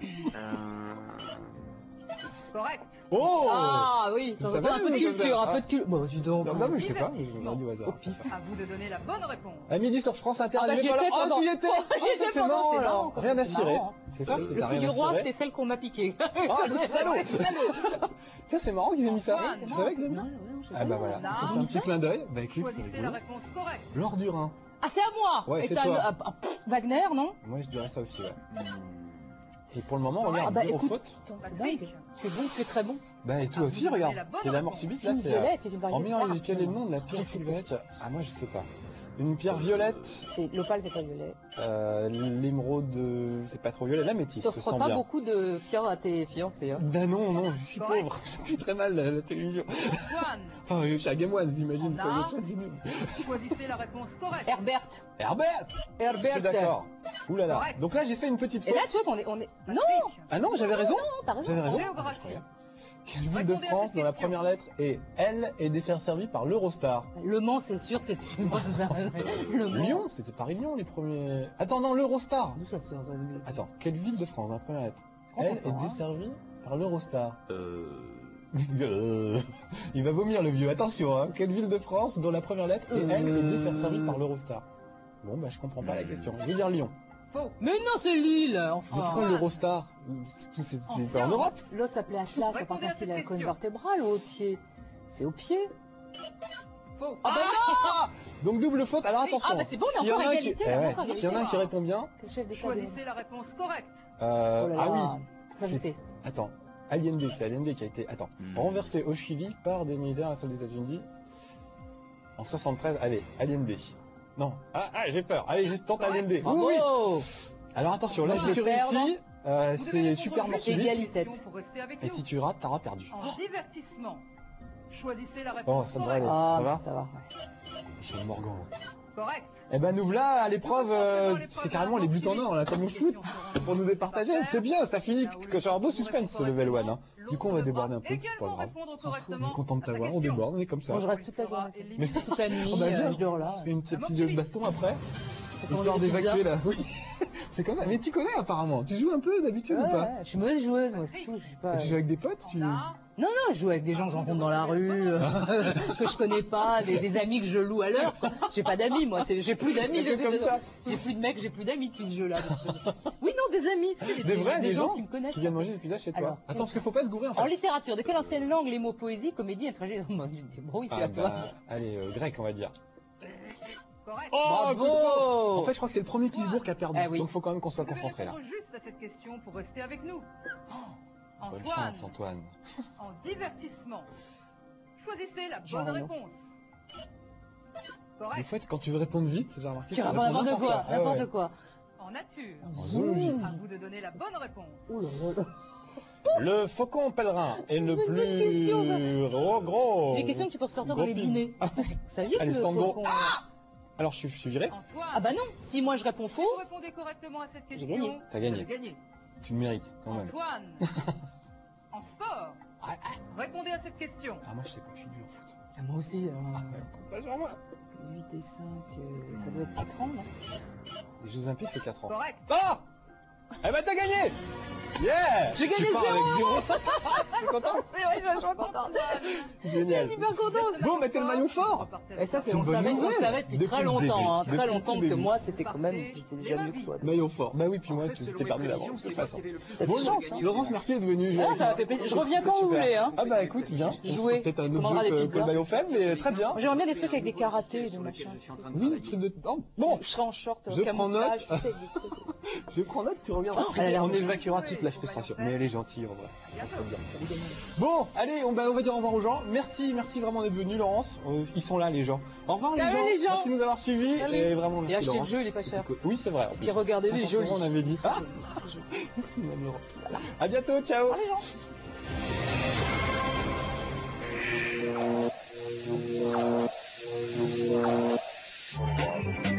Correct. Oh Ah oui, Tu ça savais, va un peu de ou je culture, savais un peu de culture. Bon, dis donc. Non, non, mais je sais pas, je Divertissement. me dis au hasard. Au pif. À vous de donner la bonne réponse. À midi sur France Inter, Ah bah, elle est j'y pas là. étais Oh, pendant- tu y étais Oh, Ah, j'y ça, étais c'est pendant, marrant c'est alors. marrant, quand Rien même, à c'est cirer. marrant. C'est ça Le T'as rien à figure-roi, cirer c'est celle qu'on m'a piquée. Oh, le salaud Ça, c'est marrant qu'ils aient mis ça. Antoine, Tu savais qu'ils aient mis ça Non, ouais, je sais Ah pas, bah ça. voilà, ça. tu fais un petit clin d'œil. Bah écoute, c'est Choisissez la rigolo. réponse correcte. L'or du Rhin. Ah, c'est à moi. Ouais, Et c'est t'as toi. un- ah, ah, pff, Wagner, non? Moi, je dirais ça aussi, ouais. Et pour le moment, Ah regarde, bah, zéro écoute. faute. Attends, c'est Patrick, dingue. Tu es bon, tu es très bon. Bah et toi Ah, aussi, vous avez regarde. la bonne C'est la mort réponse. subite, là, Une c'est... euh, violette, qui est une En variété milieu, d'art. quel est le nom de la pierre Je sais ce que violette? Ah, moi, je sais pas. Une pierre violette, C'est l'opale, c'est pas violet. euh, l'émeraude, euh, c'est pas trop violet, l'améthyste, je T'offres sens pas bien. beaucoup de pierres à tes fiancés, hein. Ben non, non, je suis Correct. pauvre, ça fait très mal la, la télévision. Antoine, Enfin, euh, je suis à Game One, j'imagine, En ça y est, art. ça, c'est nul. choisissez la réponse correcte. Herbert. Herbert Je Herbert. suis d'accord. Ouh là là. Correct. Donc là, j'ai fait une petite Et faute. là, tu vois, on est, on est. Non, Patrick, Ah non, j'avais raison. non, t'as raison. J'avais raison. Géographie. Incroyable. Quelle ville de Répondez à France cette dont la question. première lettre est L et desservie par l'Eurostar? Le Mans, c'est sûr, c'est c'est pas ça. Le Mans. Lyon, c'était Paris-Lyon les premiers. Attends, non, l'Eurostar. D'où ça sort, ça? Attends, quelle ville de France, la première lettre? Je Elle comprends est pas, hein. desservie par l'Eurostar. Euh... Euh, Il va vomir le vieux, attention, hein. Quelle ville de France dont la première lettre est elle Euh. est desservie par l'Eurostar? Bon, bah je comprends pas la question. Je vais dire Lyon. Faux. Mais non, c'est Lille, Mais enfin. pourquoi l'Eurostar? C'est tout- c'est- c'est pas en science. Europe? L'os s'appelait Atlas, ça Répondez à appartient-il cette à la colonne question. vertébrale ou au pied? C'est au pied. Faux. Ah bah Ah Donc double faute. Alors attention. Ah bah c'est bon, on est S'il y en encore a à qui- égalité. eh on est ouais, encore à S'il y en a un égalité. qui répond bien. Quel chef d'État Choisissez la réponse correcte. Euh, Oh là ah là. oui. Ça, je C'est- sais. Attends. Allende, c'est Allende qui a été attends, Hmm. renversé au Chili par des militaires à la solde des États-Unis en soixante-treize. Allez, Allende. Non. Ah, ah j'ai peur. Allez, je tente Allende. Oui, Bravo. oui. Alors attention, là Je si vais tu perdre. réussis, euh, Vous devez c'est répondre super juste morceau une vite. Égalité. question pour rester avec Et nous. si tu rates, t'auras perdu. En divertissement, choisissez la Bon, réponse ça devrait aller. correcte. Ah, Ça va ça va. ouais. Je suis Morgan. Correct. Eh ben nous voilà à l'épreuve, Tout simplement, euh, l'épreuve c'est de carrément la les buts en manche or là, comme au suivante. foot, Les questions seront pour nous départager. par C'est bien, ça finit Là où que j'ai un beau vous suspense ce répondez level one. Hein. correctement, Du coup on va l'autre déborder un devra peu, c'est pas également grave. répondre On s'en fout, on correctement est content de à sa t'avoir, on question. déborde, on est comme ça. Bon, je reste toute la journée. Mais- Je fais toute la nuit, Oh, bah, viens. euh, je dors là. On fait une petite La petite manche suivante. baston après, Faut histoire commander des d'évacuer pizzas. là. Oui. C'est comme ça. Mais tu connais apparemment. Tu joues un peu d'habitude Ouais, ou pas ouais, je suis mauvaise joueuse, moi, c'est tout. Je suis pas... Tu joues avec des potes tu... On a Non, non, je joue avec des gens que je rencontre dans la rue, euh, que je connais pas, des, des amis que je loue à l'heure. quoi. J'ai pas d'amis, moi. c'est- J'ai plus d'amis. C'est de- comme de- ça. J'ai plus de mecs, j'ai plus d'amis depuis ce jeu-là. Oui, non, des amis. Tu sais, Des vrais, des gens qui me connaissent. qui viennent manger des pizzas chez toi. Alors, Attends, parce qu'il faut pas se gourer en fait. En littérature, de quelle ancienne langue les mots poésie, comédie et tragédie Bon, oui, c'est Ah, à toi. bah, allez, euh, grec on va dire. correct. Oh, Bravo. coup de poing. En fait, je crois que c'est le premier Kisbourg qui a perdu. Ah oui. Donc, faut quand même qu'on soit Vous devez concentré là. répondre juste à cette question pour rester avec nous. Bonne Antoine, chance, Antoine. en divertissement, choisissez la Genre, bonne non. réponse. Des Correct. fois, quand tu veux répondre vite, j'ai remarqué. Tu tu réponds réponds n'importe quoi, Ah ouais. n'importe quoi. En nature, En zoologie. à vous de donner la bonne réponse. Ouh là là là. Le faucon pèlerin est le bonne plus question, ça. gros, gros. C'est des questions que tu peux ressortir dans Gros les pin. dîners. Vous saviez que Allez, le stand go. faucon- Alors, je suis, je suis viré. Antoine, Ah bah non, si moi je réponds si faux, vous répondez correctement à cette J'ai question, gagné. T'as gagné. vous avez gagné. Tu le mérites, quand même. Antoine, en sport, Ah, répondez à cette question. ah, moi, je sais pas, je suis nul en foot. ah, moi aussi, Ah, euh, ouais, compte pas sur moi. huit et cinq, euh, ça doit être quatre ans, non Les Jeux Olympiques, c'est quatre ans. Correct. Ah Eh ben, t'as gagné Yeah J'ai gagné Tu pars zéro. avec zéro. T'es content C'est vrai, je suis contente. Génial. Super contente. Bon, bah, t'es le maillon fort. Et ça, c'est, C'est on une bonne savait, on nouvelle. savait depuis, Depuis très le longtemps, début. hein, Depuis très le longtemps tout que début. moi, c'était quand même, j'étais déjà mieux que toi. Maillon fort. Bah oui, puis moi, En fait, tu selon t'es mes perdu prévisions, d'avance, de c'est toute moi façon. qui avais le plus T'as de Bon, des chances, hein. Laurence, merci d'être venue. Ah, ça m'a fait plaisir. Je reviens quand vous Super. voulez, hein. Ah bah écoute, viens. On se Jouer. fait peut-être un Tu autre commanderas jeu des que, que pizzas. le maillon faible, mais très bien. J'aimerais bien des trucs avec des karatés et sur de lequel machin. je suis en train de Oui, travailler. truc de... Oh, Bon, bon, je serai en short, Je prends camouflage, note. tu sais, des trucs. je prends note, tu reviendras. Oh, elle a l'air on de- évacuera toute la frustration. Mais elle est gentille, en vrai. Bientôt. C'est bien. Bon, allez, on, bah, on va dire au revoir aux gens. Merci, merci vraiment d'être venu, Laurence. Euh, ils sont là, les gens. Au revoir, les, Salut, gens. les gens. Merci de nous avoir suivis. Salut. Et vraiment, merci, Et acheter le Laurence. jeu, il est pas cher. C'était cool. Oui, c'est vrai. en Et plus. puis regardez-le, il est cinquante joli. euros, on avait dit. Ah, merci, Madame Laurence. À bientôt, ciao. Allez, gens.